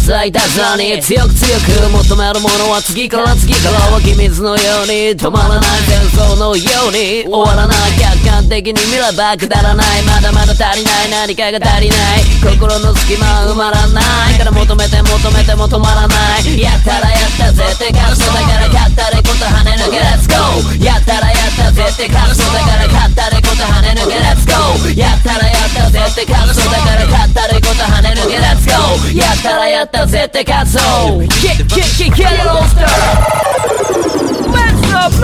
咲いた空に強く強く求めるものは次から次から湧き水のように止まらない戦争のように終わらない客観的に見ればくだらないまだまだ足りない何かが足りない心の隙間は埋まらないから求めて求めても止まらないやったらやったぜって感想だから勝ったれこと跳ね抜け Let's go やったらやったぜって感想だから勝ったれこと跳ね抜け Let's go やったらやったぜって感想だから勝ったれこと跳ね抜け Let's go やったらやったぜって感想 Get Yellow Star Let's up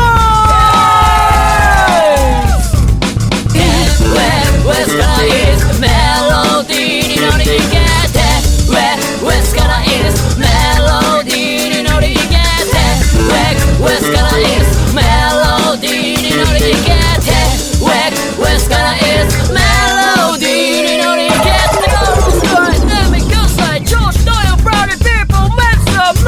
West からイースメロディーに乗り逃げて West からイースメロディーに乗り逃げて West からイースメロディーに乗り逃げて West からイースメロディーに乗り逃げて Let me go side George Doyle Brownie people make some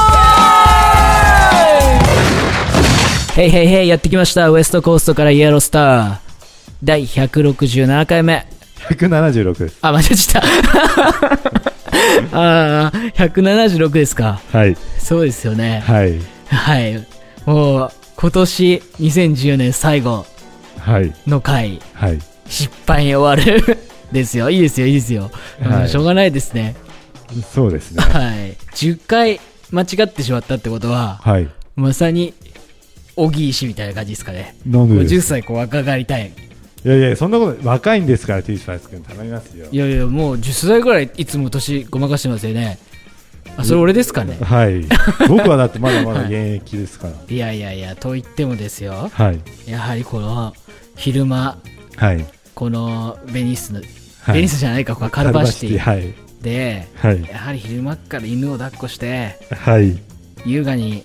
noise Hey hey hey やってきましたウエストコーストからイエロースター第167回目 176です。 あ、間違えちゃったあー176ですか。 はい。 そうですよね。 はいはいもう今年2010年最後の回、 はい、 失敗に終わるですよ。いいですよいいですよ、 はい、 しょうがないですね。 そうですね。 はい10回間違ってしまったってことは、 はい、 まさに小木石みたいな感じですかね。 なんでです 50歳こう若返りたい。 いやいやそんなこと若いんですから T スパイス君頼みますよ。 いやいやもう10歳ぐらいいつも年ごまかしてますよね。あそれ俺ですかね。 はい僕はだってまだまだ現役ですから、はい、 いやいやいやと言ってもですよ、 はい、 やはりこの昼間、 はい、 このベニスの、 はい、 ベニスじゃないかこれカルバシティ、 はい、 で、 はい、 やはり昼間から犬を抱っこして、 はい、 優雅に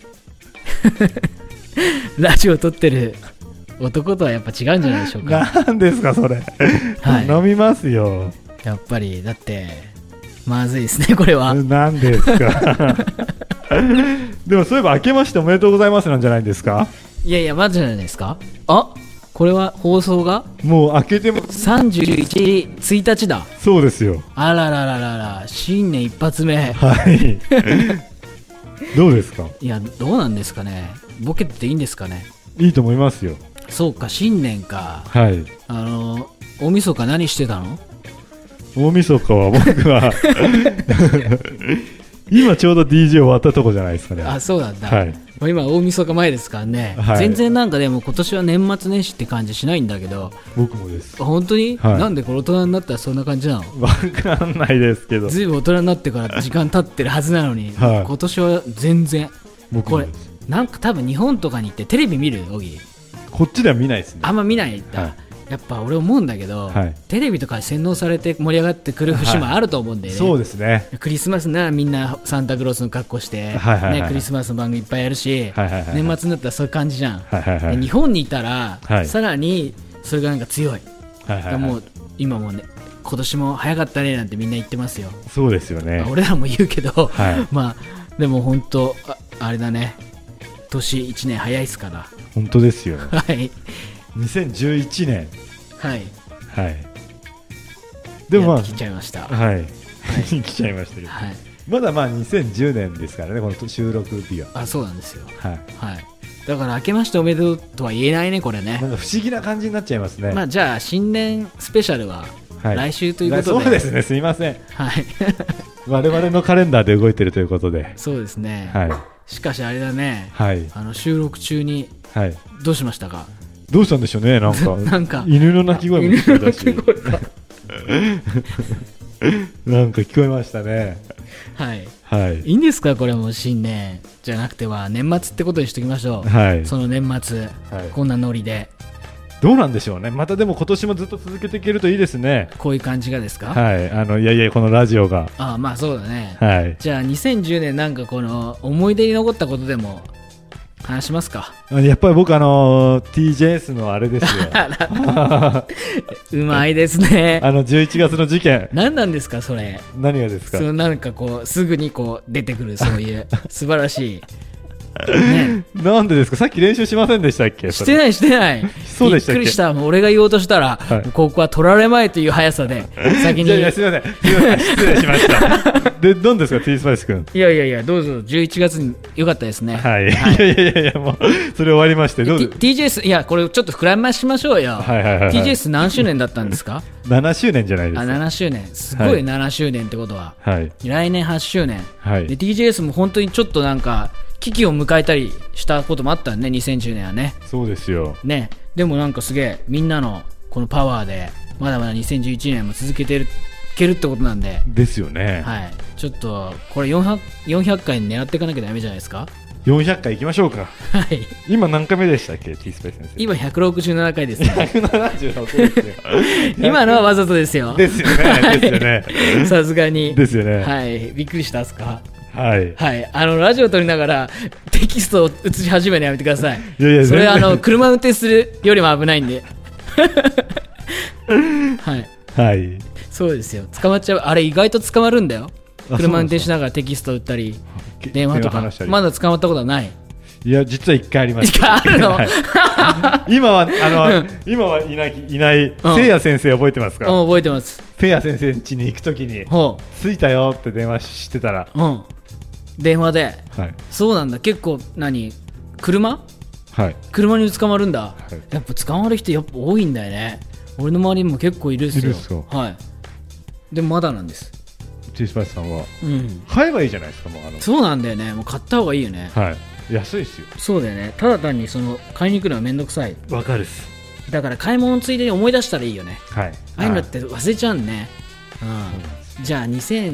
ラジオを撮ってる男とはやっぱ違うんじゃないでしょうか。 なんですかそれ、はい、飲みますよやっぱり。だってまずいですねこれは。 なんですかでもそういえば明けましておめでとうございますなんじゃないですか。 いやいやまずじゃないですか。あこれは放送がもう明けても 31日だ。 そうですよ。 あららららら新年一発目はいどうですか。 いやどうなんですかね。ボケてていいんですかね。 いいと思いますよ。 そうか新年か。 はい大晦日何してたの。 大晦日は僕は今ちょうど DJ 終わったとこじゃないですかね。 あそうなんだ、 はい、 今大晦日前ですからね、はい、全然なんかでも今年は年末年始って感じしないんだけど。 僕もです。 本当に、 はい、 なんでこれ大人になったらそんな感じなの。 わかんないですけどずいぶん大人になってから時間経ってるはずなのに、はい、今年は全然。 僕もです。 これなんか多分日本とかに行ってテレビ見るオギ。 こっちでは見ないですね。 あんま見ないんだ、はい、やっぱ俺思うんだけど、はい、テレビとか洗脳されて盛り上がってくる節もあると思うんでね、 はい、そうですね。 クリスマスならみんなサンタクロースの格好して、はいはいはいね、クリスマスの番組いっぱいやるし、はいはいはいはい、年末になったらそういう感じじゃん、はいはいはい、日本にいたら、はい、さらにそれがなんか強い、はいはいはい、もう今もね今年も早かったねなんてみんな言ってますよ。 そうですよね。 俺らも言うけど、はい、まあでも本当 あれだね年1年早いっすから。 本当ですよはい 2011年はいはいでもまあ来ちゃいました。 はい、はい、来ちゃいましたけど、はい、まだまあ2010年ですからねこの収録日は。 あそうなんですよ。 はい、 はい、だから明けましておめでとうとは言えないねこれね。 なんか不思議な感じになっちゃいますね。 まあじゃあ新年スペシャルは来週ということで、 はい、そうですねすいませんはい我々のカレンダーで動いてるということで。 そうですね、 はい、 しかしあれだね、 はい、 収録中にどうしましたか。 どうしたんでしょうね。なんか犬の鳴き声も聞こえたしなんか聞こえましたね。 はい、 はい、 いいんですかこれも新年じゃなくては年末ってことにしときましょう、 はい、 その年末、はい、こんなノリでどうなんでしょうね。またでも今年もずっと続けていけるといいですね。 こういう感じがですか。 はいいやいやこのラジオがまあそうだね、 はい、じゃあ2010年なんかこの思い出に残ったことでも話しますか。 やっぱり僕TJS のあれですようまいですね 11月の事件。 何なんですかそれ。 何がですか。 なんかこうすぐにこう出てくるそういう素晴らしいね、 なんでですか？さっき練習しませんでしたっけ？ してないしてない。 そうでしたっけ？ びっくりした。もう俺が言おうとしたら、 はい、 ここは取られまいという速さで先に。 いやすいません失礼しましたでどんですか T スパイス君？ いやどうぞ。11月に良かったですね。 はい、はい、いやもうそれ終わりましてどうです TJS いやこれちょっと膨らましましょうよ。TJS 何周年だったんですか ？7周年じゃないですか。 7周年すごい7周年ってことは、はい、来年8周年、はい、で TJS も本当にちょっとなんか危機を迎えたりしたこともあったね2010年はね。 そうですよね。でもなんかすげえみんなのこのパワーでまだまだ2011年も続けていけるってことなんでですよね。 はい、ちょっとこれ400回狙っていかなきゃダメじゃないですか。 400回いきましょうか。 はい。 今何回目でしたっけ T スパイス先生？ 今167回ですね。 176ですよ今のはわざとですよ。 ですよねですよねさすがにですよね。 はい、びっくりしたっすか？はい、はい、 ラジオ撮りながらテキストを映し始めるのやめてください。 いやそれ車運転するよりも危ないんではい、はい、そうですよ。捕まっちゃう。あれ意外と捕まるんだよ。車運転しながらテキスト打ったり電話とかまだ捕まったことはない？ いや実は1回ありました。 1回あるの、 はい、今はいないせいや先生覚えてますか？ 覚えてます。 せいや先生家に行くときに着いたよって電話してたら、 電話で、 はい、 そうなんだ。結構車、はい、車に捕まるんだ、はい、やっぱ捕まる人やっぱ多いんだよね。俺の周りにも結構いるっすよ。はい、でもまだなんです。 T スパイスさんは、買えばいいじゃないですか。もうそうなんだよね。もう買った方がいいよね。 はい、安いですよ。 そうだよね。ただ単に買いに行くのはめんどくさい。 わかるっす。 だから買い物ついでに思い出したらいいよね。 はい、 ああいうのって忘れちゃうんね。じゃあ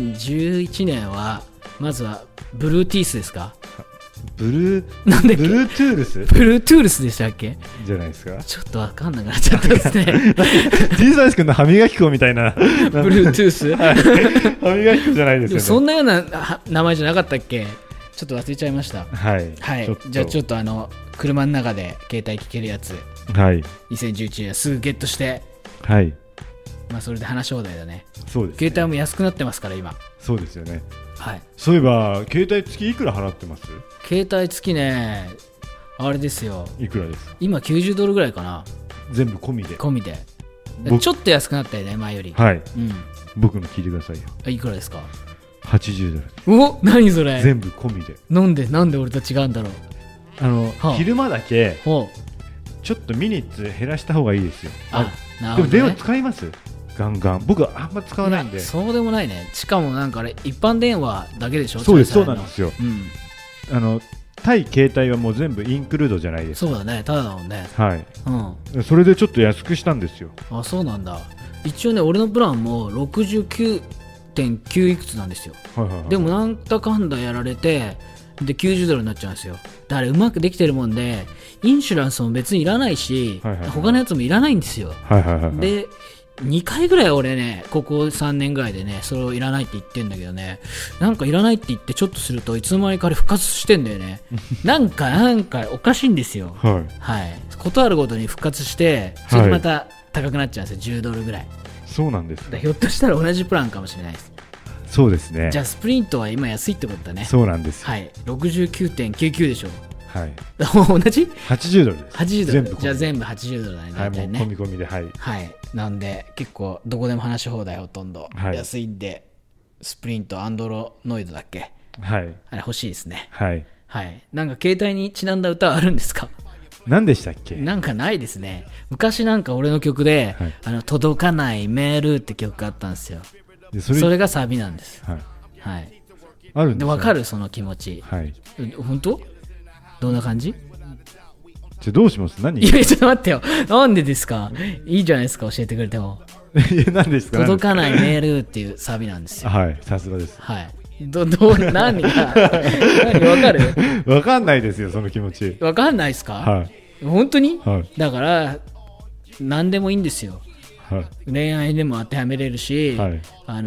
2011年はまずはブルーティースですか？なんだっけ？ブルートゥールスでしたっけ？ じゃないですか。 ちょっと分かんなくなっちゃったですね。 T スパイス君の歯磨き粉みたいな。 ブルートゥース、はい、 歯磨き粉じゃないですよね。 そんなような名前じゃなかったっけ？ちょっと忘れちゃいました。 はい、 はい、じゃあちょっと車の中で携帯聞けるやつ、 はい、 2011年すぐゲットして、 はい、 まあそれで話し放題だね。 そうですね。 携帯も安くなってますから今。 そうですよね。 はい、 そういえば携帯付きいくら払ってます？ 携帯付きね、あれですよ。 いくらですか？ 今90ドルぐらいかな。 全部込みで。 込みで。ちょっと安くなったよね前より。 はい、僕の聞いてくださいよ。 いくらですか ？80ドル。 お、何それ。 全部込みで。 なんで俺と違うんだろう。 昼間だけちょっとミニッツ減らした方がいいですよ。 なるほどね。 でも電話使います？ガンガン。僕はあんま使わないんで。 そうでもないね。しかもなんかあれ一般電話だけでしょ。 そうです、そうなんですよ。対携帯はもう全部インクルードじゃないですか。 そうだね、ただだもんね。 はい、それでちょっと安くしたんですよ。 あ、そうなんだ。一応ね俺のプランも69.9いくつなんですよ。でもなんだかんだやられてで90ドルになっちゃうんですよ。だからうまくできてるもんでインシュランスも別にいらないし、他のやつもいらないんですよ。で2回ぐらい俺ねここ3年ぐらいでねそれをいらないって言ってんだけどね、なんかいらないって言ってちょっとするといつの間にかあれ復活してんだよね。なんかおかしいんですよ。はい、ことあるごとに復活してそれでまた高くなっちゃうんですよ。10ドルぐらい。 そうなんですか。 ひょっとしたら同じプランかもしれないです。 そうですね。 じゃあスプリントは今安いってことだね。 そうなんです。 はい、69.99 でしょ。 はい、 同じ 80ドルです。 80ドル。じゃあ全部80ドルだね。 はい、もう込み込みで。はい、 はい、なんで結構どこでも話し放題ほとんど、安いんでスプリントアンドロノイドだっけ？はい、あれ欲しいですね。はい、はい、なんか携帯にちなんだ歌はあるんですか？ 何でしたっけ？ なんかないですね。昔なんか俺の曲で、届かないメールって曲があったんですよ。それがサビなんです。はい、はい、 あるんです。 分かるその気持ち。はい、本当？どんな感じ？ じゃどうします？何？ いやちょっと待ってよ。なんでですか？いいじゃないですか教えてくれても。 何ですか？ 届かないメールっていうサビなんですよ。 はい、さすがです。 はい。何分かる？ 分かんないですよその気持ち。 分かんないですか？はい。本当に？はい。だから何でもいいんですよ。はい。恋愛でも当てはめれるし、はい、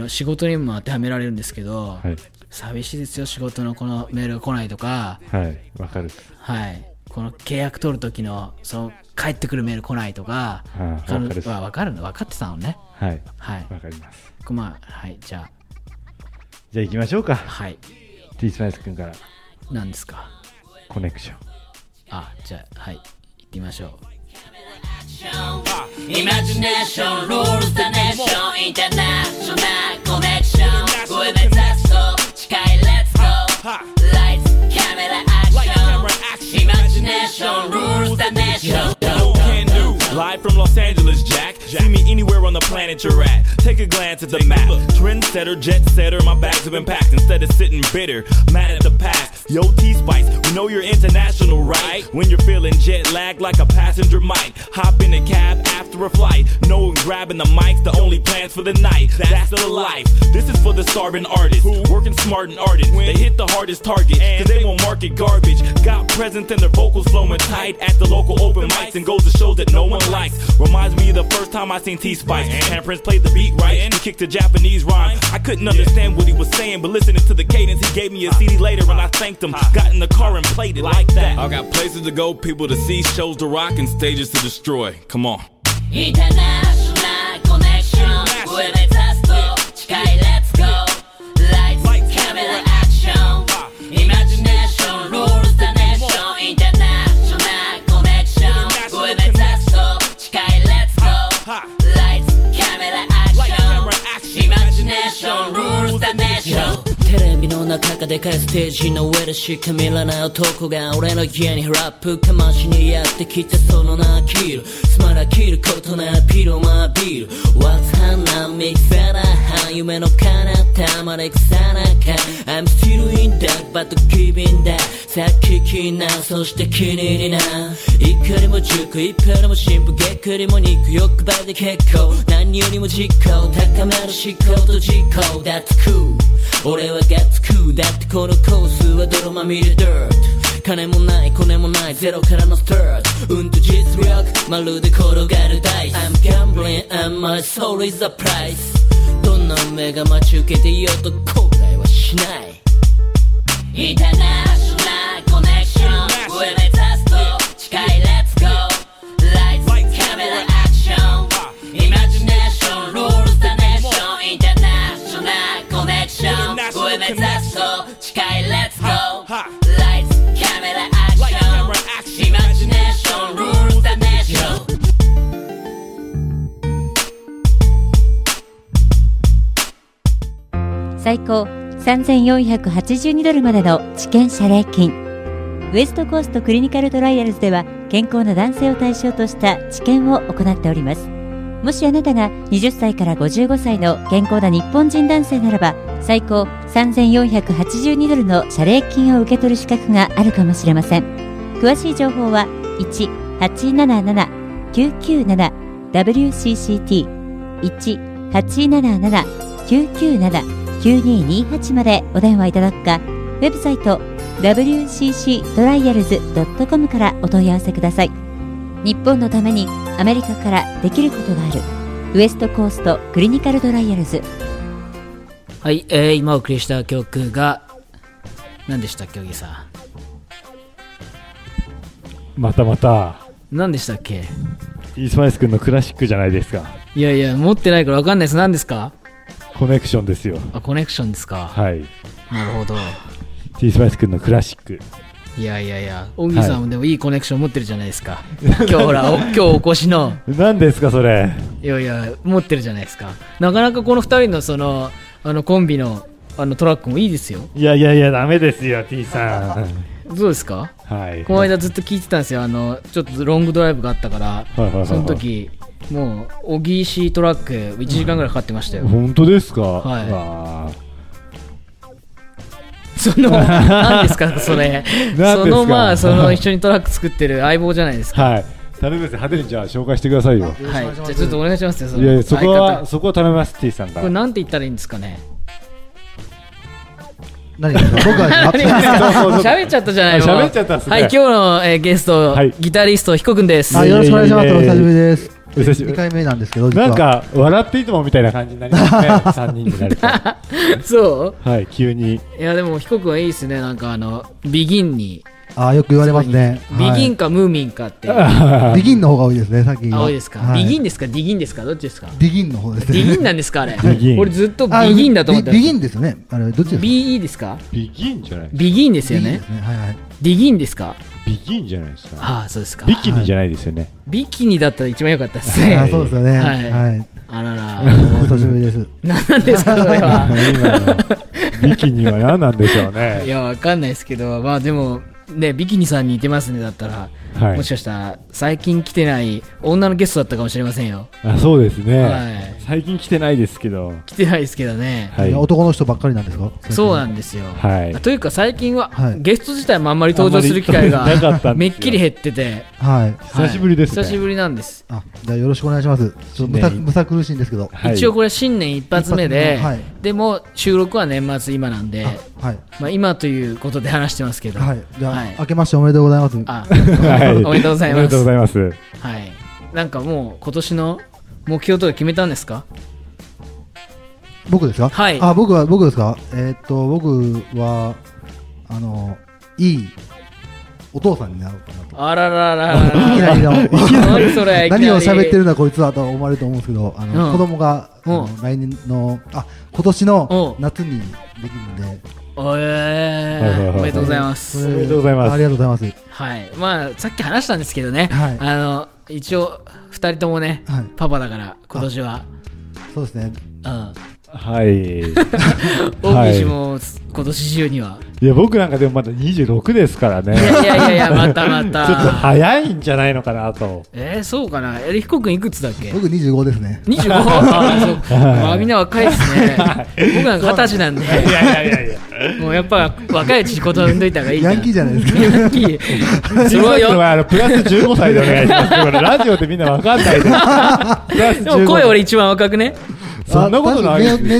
仕事にも当てはめられるんですけど、はい、寂しいですよ仕事のこのメールが来ないとか。 はい。分かる。 はい。この契約取る時のその帰ってくるメール来ないとか。分かるの分かってたのね。 はい。はい。分かります。 まあはいじゃあ行きましょうか。 はい。 T スパイス君から。 何ですか？ コネクション。 じゃあはい行ってみましょう。 Imagination rules the nation International connection 上目指すと近い Let's go Lights, camera, action Imagination rules the nation Live from Los Angeles, Jack. See me anywhere on the planet you're at. Take a glance at the map. Trendsetter, jet setter, my bags have been packed. Instead of sitting bitter, mad at the past. Yo, T-Spice, we know you're international, right? When you're feeling jet lag like a passenger might hop in a cab after a flight. No grabbing the mics, the only plans for the night. That's the life. This is for the starving artists, working smart and ardent. They hit the hardest target, cause they won't market garbage. Got presence and their vocals flowing tight at the local open mics and goes to show that no one likes. Reminds me of the first time I seen T-Spice. Handprints played the beat right and he kicked a Japanese rhyme. I couldn't understand what he was saying, but listening to the cadence, he gave me a CD later and I thanked him. Got in the car and played it like that. I got places to go, people to see, shows to rock, and stages to destroy. Come on. International connection 上目指すと近い Let's go Lights, camera, action Imagination rules the nation International connection 上目指すと近い Let's go Lights, camera, action Imagination rules the nation テレビの中かでかいステージの上でしか見らない男が俺の家にラップかましにやってきてその名切るつまら切ることなピロマビール What's 花見腐らはん夢の彼方まで腐らか I'm still in dark but giving that さっききなそして気に入りないかにも熟一票でも進歩げっくりも肉欲張りで結構何よりも実行高める思考と実行 That's cool 俺はガッツクーだってこのコースは泥まみれ Dirt 金もないコネもないゼロからのスタートと実力まるで転がるダイス I'm gambling and my soul is the price どんな目が待ち受けていようと後悔はしない International connection 上目指すと近い Let's go Lights, camera, action Imagination rules the nation International connection 上目指すと近い Let's go Lights, camera, action Imagination rules the nation 最高$3,482ドルまでの治験謝礼金。ウエストコーストクリニカルトライアルズでは健康な男性を対象とした治験を行っております。もしあなたが20歳から55歳の健康な日本人男性ならば最高$3,482ドルの謝礼金を受け取る資格があるかもしれません。詳しい情報は 1-877-997-WCCT 1-877-997-9228 までお電話いただくか、ウェブサイト wcctrials.com からお問い合わせください。日本のためにアメリカからできることがある。ウエストコーストクリニカルトライアルズ。 はい、今お送りした曲が何でしたっけ、小木さん。また何でしたっけ。 イースパイス君のクラシックじゃないですか。 いやいや持ってないから分かんないです。何ですか。 コネクションですよ。 コネクションですか。 はい、 なるほど。 イースパイス君のクラシック。 いや小木さんもでもいいコネクション持ってるじゃないですか、今日お越しの何ですかそれ。 いや持ってるじゃないですか。なかなかこの2人のそのコンビのトラックもいいですよ。 いやダメですよ T さん。 どうですか。 はい、 この間ずっと聞いてたんですよ。ちょっとロングドライブがあったから、その時もう小木石トラック1時間ぐらいかかってましたよ。 本当ですか。 はい。何ですかそれ。その一緒にトラック作ってる相棒じゃないですか。 はい。頼みます。派手にじゃあ紹介してくださいよ。 はい。じゃあちょっとお願いしますよ。 いやそこは頼みます T さんが。 これなんて言ったらいいんですかね。 何ですか。僕は喋っちゃったじゃないの。 喋っちゃったっすね。 はい、今日のゲスト、ギタリストひこくんです。 よろしくお願いします。お久しぶりです。2回目なんですけど、 なんか笑っていつもみたいな感じになりますね。3人になると。 そう。 はい、急に。 いやでもひこくんはいいですね。なんかビギンによく言われますね。 ビギンかムーミンかって。 ビギンの方が多いですね、さっき。 多いですか。ビギンですかディギンですか、どっちですか。 ディギンの方ですね。 ディギンなんですか、あれ。 俺ずっとビギンだと思ってた。 ビギンですよね。あれ、どっちですか。 BE ですか。 ビギンじゃない。 ビギンですよね。ディギンですか。 ビギンじゃないですか。 ああ、そうですか。 ビキニじゃないですよね。 ビキニだったら一番良かったですね。 そうですよね。はい。 あらら。 お久しぶりです。 何ですか、それは。 ビキニは何なんでしょうね。 いや、わかんないですけど、まあでも、ね、ビキニさんに似てますね、だったら。もしかしたら、最近来てない女のゲストだったかもしれませんよ。 そうですね。最近来てないですけど。 来てないですけどね。 男の人ばっかりなんですか。 そうなんですよ。というか、最近は、ゲスト自体もあんまり登場する機会がめっきり減ってて。 久しぶりですね。 久しぶりなんです。 じゃあよろしくお願いします。ちょっとむさ苦しいんですけど。 一応これ新年一発目で、でも収録は年末今なんで、まあ今ということで話してますけど。 じゃあ明けましておめでとうございます。 おめでとうございます。 ありがとうございます。 はい。なんかもう今年の目標とか決めたんですか。 僕ですか。 はい。 僕ですか。僕はいいお父さんになろうかなと。 あらららら。 いきなり何それ。 何を喋ってるんだこいつはと思われると思うんですけど、子供が来年の今年の夏にできるんで。 おめでとうございます。 おめでとうございます。 ありがとうございます。 はい。まあさっき話したんですけどね。一応2人ともね、パパだから今年は。 そうですね。 はい。 大西も今年中には。 いや僕なんかでもまだ26ですからね。 いやまたまた。 ちょっと早いんじゃないのかなと。 そうかな。ひこくんいくつだっけ。 僕25ですね。 25。ああみんな若いですね。僕なんか20歳なんで。いや。もうやっぱ若いうちに子供産んどいた方がいい。 ヤンキーじゃないですか。 ヤンキー。 それはよ。プラス15歳でお願いします。これラジオでみんなわかんないで。 でも声俺一番若くね。 そんなことない。 目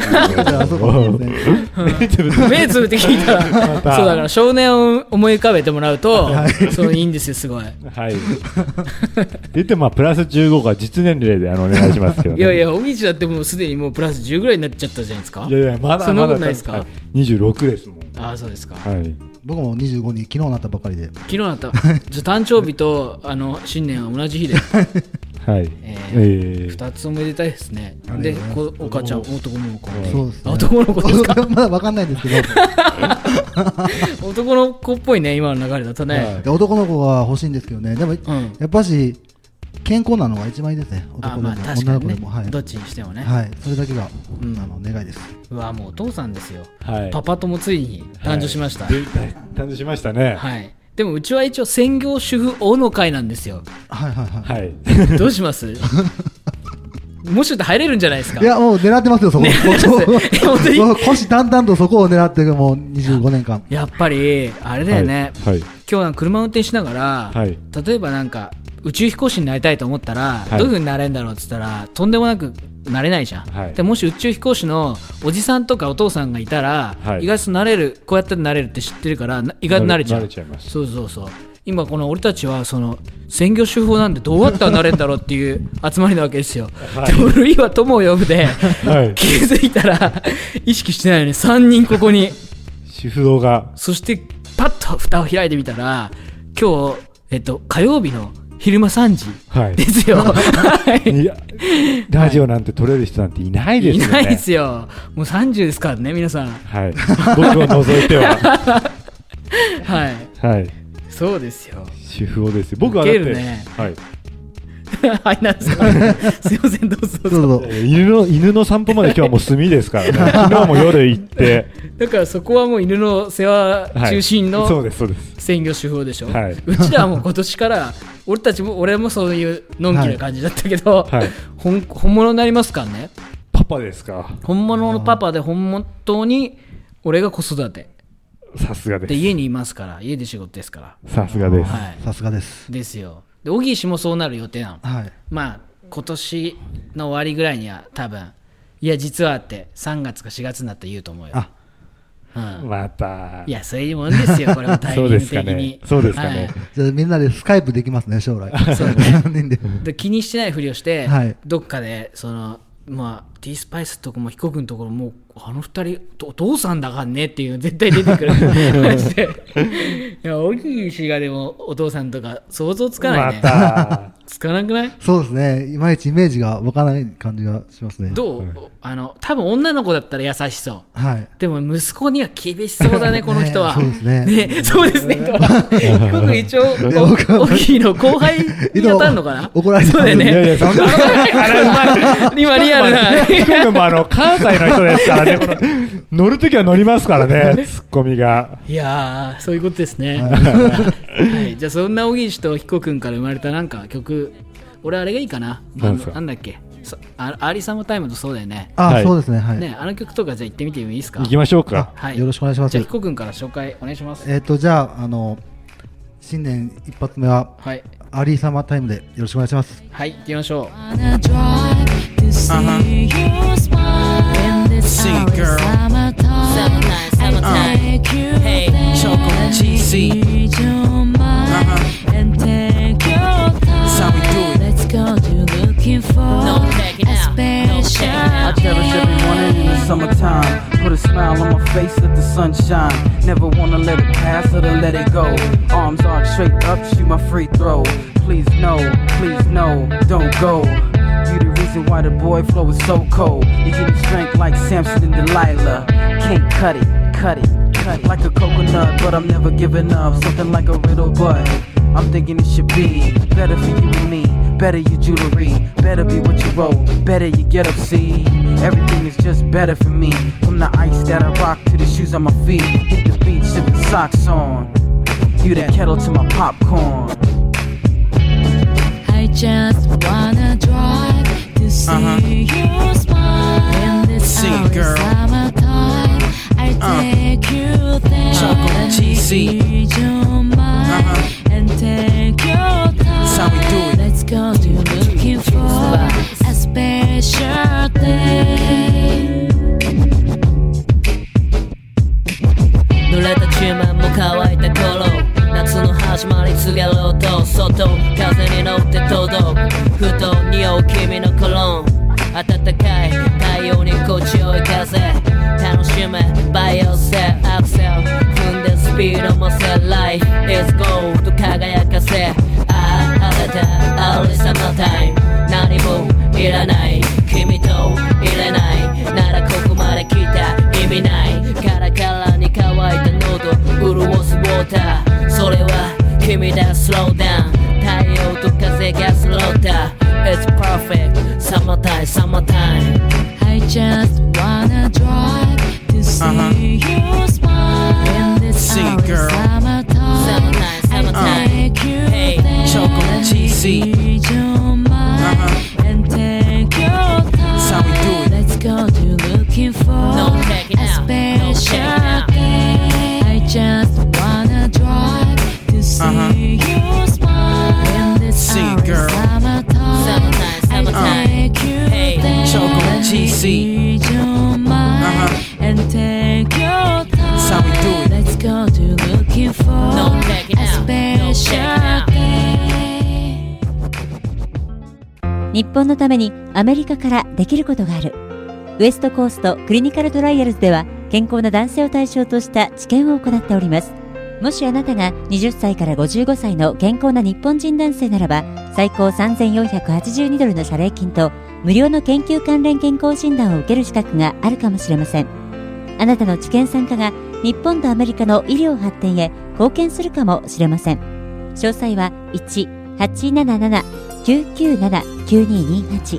つぶって聞いたら、そうだから少年を思い浮かべてもらうと、そういいんですよ、すごい。 はい。言ってもプラス15が実年齢でお願いしますけど。 いや、おみちだってもうすでにもうプラス10ぐらいになっちゃったじゃないですか。 いや、まだそんなことないですか。 26ですもん。 ああ、そうですか。 はい。 僕も25に昨日なったばかりで。 昨日なった。じゃ誕生日と新年は同じ日で。 はい。 2つおめでたいですね。で、お母ちゃん男の子。 そうです。 男の子ですか。 まだわかんないんですけど。 男の子っぽいね、今の流れだとね。 男の子が欲しいんですけどね。でもやっぱし健康なのが一番いいですね。男の子も女の子でも。 どっちにしてもね。 はい。それだけが願いです。 うわ、もうお父さんですよ。パパともついに誕生しました。 誕生しましたね。 はい。でもうちは一応専業主婦王の会なんですよ。 はい。 どうします？もしかして入れるんじゃないですか。 いや、もう狙ってますよ、そこ。本当に虎視眈々とそこを狙ってもう25年間。 やっぱりあれだよね。今日車運転しながら、例えばなんか宇宙飛行士になりたいと思ったら、どういう風になれるんだろうって言ったら、とんでもなくなれないじゃん。でもし宇宙飛行士のおじさんとかお父さんがいたら、意外となれる、こうやってなれるって知ってるから、意外となれちゃう。そうそうそう。今この俺たちはその専業主婦なんでどうやったらなれるんだろうっていう集まりなわけですよ。で俺は友を呼ぶで、気づいたら意識してないのに3人ここに主婦動画。 そしてパッと蓋を開いてみたら、今日火曜日の昼間3時ですよ。 ラジオなんて撮れる人なんていないですよね。 いないですよ。もう30ですからね、皆さん。 はい。僕を除いては。 はい。そうですよ。 主婦をですよ。僕はだって、 はい。はい、なんですか。すいません、どうぞ。 犬の散歩まで今日はもう炭ですからね。昨日も夜行って。 だからそこはもう犬の世話中心の専業主婦でしょ。うちらはもう今年から俺もそういうのんきな感じだったけど、本物になりますからね。 パパですか。 本物のパパで本当に俺が子育て。 さすがです。 で家にいますから、家で仕事ですから。 さすがです。 さすがです。 ですよ。で小木氏もそうなる予定なの。 はい。 まあ今年の終わりぐらいには多分、いや実はって3月か4月になって言うと思うよ。 また。 いやそういうもんですよ、これはタイミング的に。 そうですかね。 じゃあみんなでスカイプできますね、将来。 そうね。で気にしてないふりをして、どっかでまあ T スパイスとかもヒコ君のところもうあの二人お父さんだからねっていうの絶対出てくるマジでいや小木氏がでもお父さんとか想像つかないね、つかなくない？ そうですね、いまいちイメージが湧かない感じがしますね。 どう？多分女の子だったら優しそう、はい、でも息子には厳しそうだねこの人は。 そうですね。 ね、そうですね。僕一応オギの後輩に当たるのかな？ 怒られてそうだよね。 いやいや、そんな今リアルな。 も関西の人ですからね。乗るときは乗りますからね、ツッコミが。 いやー、そういうことですね。はい、じゃあそんな小木氏とヒコ君から生まれたなんか曲、俺あれがいいかな。なんだっけ。アーリーサムタイムとそうだよね。 そうですね。はい。 ね、あの曲とかじゃあ行ってみてもいいですか？ 行きましょうか。 はい。 よろしくお願いします。 じゃあヒコ君から紹介お願いします。 じゃあ新年一発目ははい。 アーリーサマータイムでよろしくお願いします。 はい、行きましょう。 See girl, summertime, hey, chocolate cheesy, and take your time. That's how we do it. Let's go to looking for a special. I cherish every morning in the summertime. Put a smile on my face, let the sun shine. Never wanna let it pass or to let it go. Arms arched straight up, shoot my free throw. Please no, don't go. You the reason why the boy flow is so cold. You give me strength like Samson and Delilah. Can't cut it like a coconut, but I'm never giving up. Something like a riddle, but I'm thinking it should be better for you and me. Better your jewelry, better be what you wrote, better you get up, see. Everything is just better for me. From the ice that I rock to the shoes on my feet. Hit the beach, sipping socks on. You the kettle to my popcorn. I just wanna drive to see you smile in this summertime. I take you there, chocolate cheesy, and take your time. That's how we do it. Let's go to looking for a special day. 濡れた地面も乾いた頃、夏の始まり告げろと外風に乗って届くふと匂う君のコロン暖かい太陽に心地よい風楽しめバイオセアクセル踏んでスピードもせ Life is gold と輝かせ晴れたアーリーサマータイム何もいらない君といれないならここまで来た意味ないカラカラに乾いた喉潤すウォーターそれは君だ Slow down 太陽と風がスローター It's perfect Summertime Summertime I just wanna drive to see you smile in this summertime I take you hey, chocolate cheesy, and take your time. That's how we do it. Let's go to looking for a special day. I just wanna drive to see you smile in this summertime. I take you hey, there, chocolate cheesy, and take your time. That's how we do it. Let's go to looking for a special day. 日本のためにアメリカからできることがある。ウエストコーストクリニカルトライアルズでは健康な男性を対象とした治験を行っております。もしあなたが20歳から55歳の健康な日本人男性ならば最高$3,482の謝礼金と無料の研究関連健康診断を受ける資格があるかもしれません。あなたの治験参加が日本とアメリカの医療発展へ貢献するかもしれません。詳細は 1-877-997-9228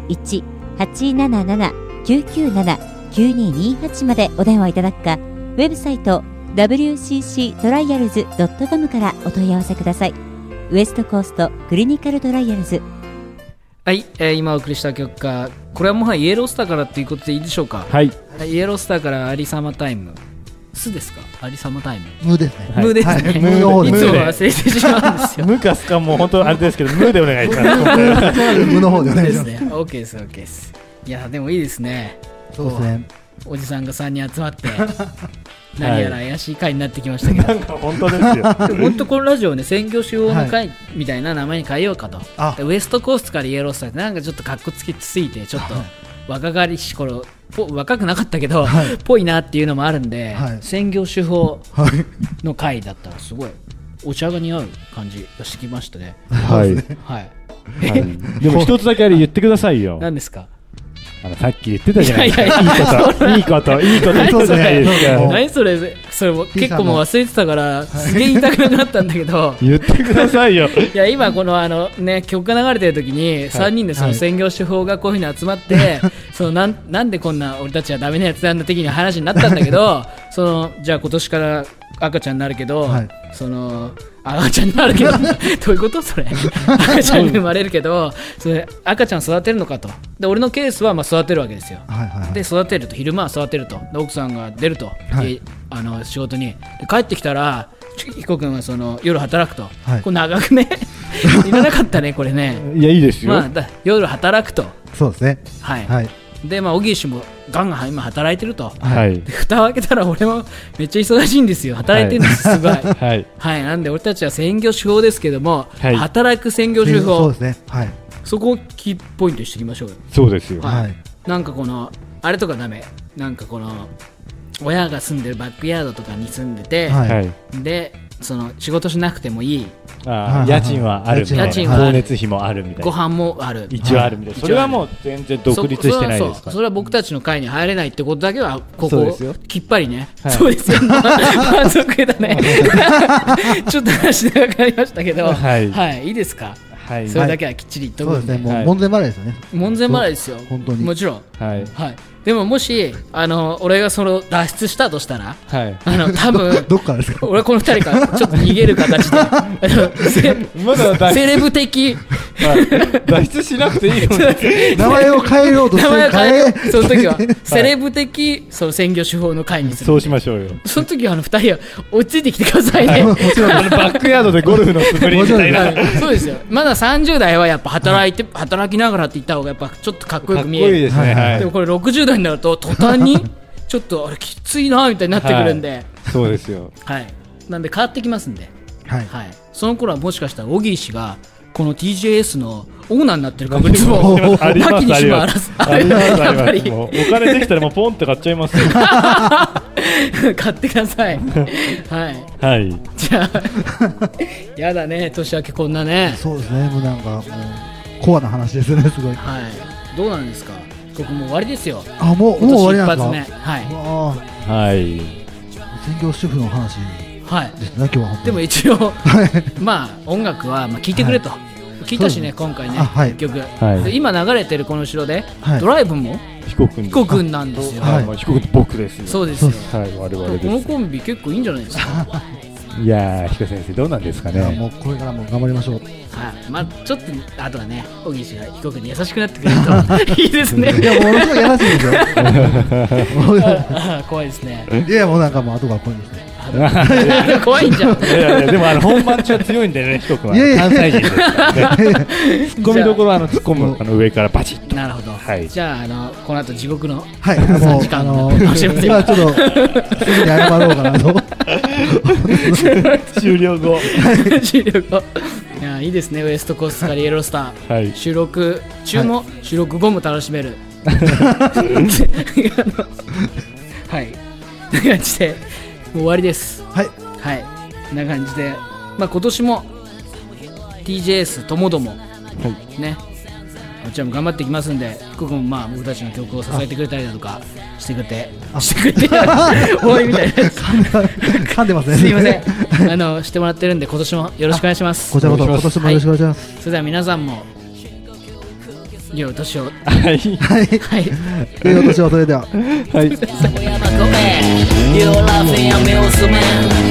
1-877-997-9228 までお電話いただくか、ウェブサイト wcctrials.com からお問い合わせください。ウエストコーストクリニカルトライアルズ。 はい、今お送りした曲か、これはもはやイエロースターからということでいいでしょうか。 はい、 イエロースターからアリサマタイム。スですか？アリサマタイム。 ムですね。 ムですね。いつも忘れてしまうんですよ。 ムかスかもう本当あれですけど、ムでお願いします。 ムの方でお願いします。 ですね。OK です、OK です。いやでもいいですね。 そうですね。 おじさんが3人集まって何やら怪しい会になってきましたけど、 なんか本当ですよ。 本当このラジオをね、専業主要の会みたいな名前に変えようかと。ウエストコーストからイエロースターってなんかちょっとカッコつきすぎてちょっと若かりし頃若くなかったけど、ぽいなっていうのもあるんで、専業主婦の回だったらすごいお茶が似合う感じがしてきましたね。 はい、でも一つだけあれ言ってくださいよ。 何ですか？ さっき言ってたじゃないですか。いいこと言ったじゃないですか。 何それ結構もう忘れてたからすげえ言いたくなくなったんだけど言ってくださいよ。 いや今この曲が流れてる時に3人でその専業主婦がこういう風に集まってなんでこんな俺たちはダメなやつなんだ的な話になったんだけどじゃあ今年から赤ちゃんになるけど、赤ちゃんになるけどどういうことそれ赤ちゃんに生まれるけどそれ赤ちゃん育てるのかと。で俺のケースはまあ育てるわけですよ、で育てると昼間は育てるとで奥さんが出ると、仕事にで帰ってきたら彦君は夜働くと、これ長くねいらなかったねこれね。 いやいいですよ、 夜働くと。 そうですね。で小木氏もガンガン今働いてると、で蓋を開けたら俺もめっちゃ忙しいんですよ。働いてるんですすごいなんで俺たちは専業主婦ですけども、働く専業主婦をそうですね、 そこをキーポイントにしていきましょうよ。 そうですよ、 なんかあれとかダメ。なんか親が住んでるバックヤードとかに住んでて、で仕事しなくてもいい、 家賃はあるみたいな、光熱費もあるみたいな、 ご飯もある、 一応あるみたいな、それはもう全然独立してないですから。 それは僕たちの会に入れないってことだけはここきっぱりね。そうですよ、満足だねちょっと話長くなりましたけど、いいですか。それだけはきっちり言っとくんで。 もう門前払いですよね。 門前払いですよ、本当に。もちろん。でももし俺が脱出したとしたら、多分どっからですか。 俺この2人からちょっと逃げる形でセレブ的脱出しなくていいよ名前を変えようとしてその時はセレブ的専業主婦の会にする。 そうしましょうよ。 その時は2人は落ち着いてきてくださいね。 もちろんバックヤードでゴルフの素振りみたいなそうですよ。まだ30代はやっぱ働きながらって言った方がやっぱちょっとかっこよく見える。 かっこいいですね。 でもこれ60代になると途端にちょっとあれきついなみたいになってくるんで、 そうですよ。 なんで変わってきますんで、その頃はもしかしたら小木氏がこの TJS のオーナーになってる確率も多岐にしもあらず。 あります。お金できたらもうポンって買っちゃいますよ買ってください。じゃあやだね、年明けこんなね。 そうですね、もうなんかコアな話ですね、すごい。 どうなんですか。僕もう終わりですよ。 もう終わりなんですか。 専業主婦の話ですね、今日は。 でも一応まあ音楽は聴いてくれと聞いたしね、今回ね結局。今流れてるこの後ろでドライブも彦君なんですよ。 彦君って僕ですよ。 そうですよ。 我々です。 このコンビ結構いいんじゃないですか。 いや彦先生どうなんですかね。 もうこれからも頑張りましょう。 ちょっとあとはね、小木氏が彦君に優しくなってくれるといいですね。 いやもうものすごい優しいですよ。 怖いですね。 いやもうなんかもう後が怖いですね。 怖いんじゃん。 でも本番中は強いんでね、彦君は関西人ですからね。ツッコミどころは突っ込む上からバチッと。 なるほど。じゃあこの後地獄の 3 時間かもしれません。 ちょっとすぐに謝ろうかなと。 終了後。 いやいいですね、ウエストコーストカリエロスター。収録中も収録後も楽しめる。はい。な感じで。もう終わりです。こんな感じで、今年も TJS ともどもね、こちらも頑張っていきますんで、福君も僕たちの曲を支えてくれたりだとかしてくれて終わりみたいな噛んでますね。 すいません。してもらってるんで今年もよろしくお願いします。 こちらこそ今年もよろしくお願いします。 それでは皆さんも良いお年を。 良いお年を。それでは。 You're laughing amusement